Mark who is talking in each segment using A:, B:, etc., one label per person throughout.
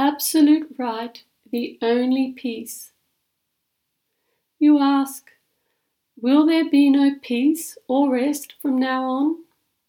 A: absolute right, the only peace. You ask, will there be no peace or rest from now on?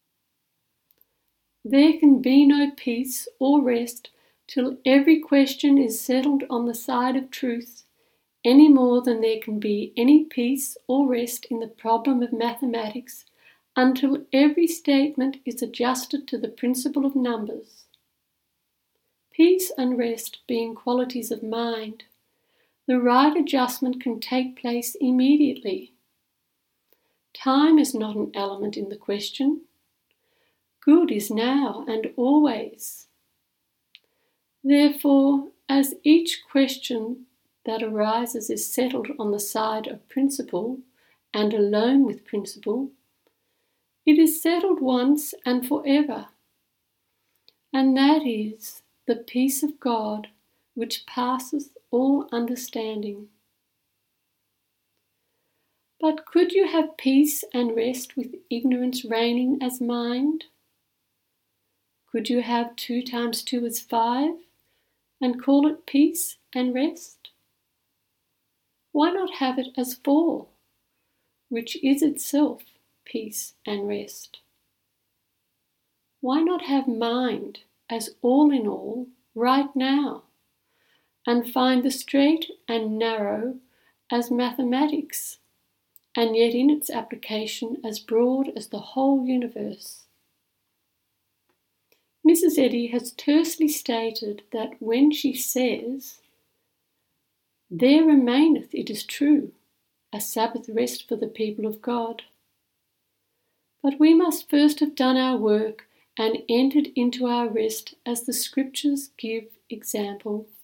A: There can be no peace or rest till every question is settled on the side of truth, any more than there can be any peace or rest in the problem of mathematics until every statement is adjusted to the principle of numbers. Peace and rest being qualities of mind, the right adjustment can take place immediately. Time is not an element in the question. Good is now and always. Therefore, as each question that arises is settled on the side of principle and alone with principle, it is settled once and forever, and that is the peace of God which passeth all understanding. But could you have peace and rest with ignorance reigning as mind? Could you have 2 times 2 is 5 and call it peace and rest? Why not have it as 4, which is itself peace and rest? Why not have mind as all in all right now, and find the straight and narrow as mathematics, and yet in its application as broad as the whole universe? Mrs. Eddy has tersely stated that when she says, "There remaineth, it is true, a Sabbath rest for the people of God," but we must first have done our work and entered into our rest as the Scriptures give example.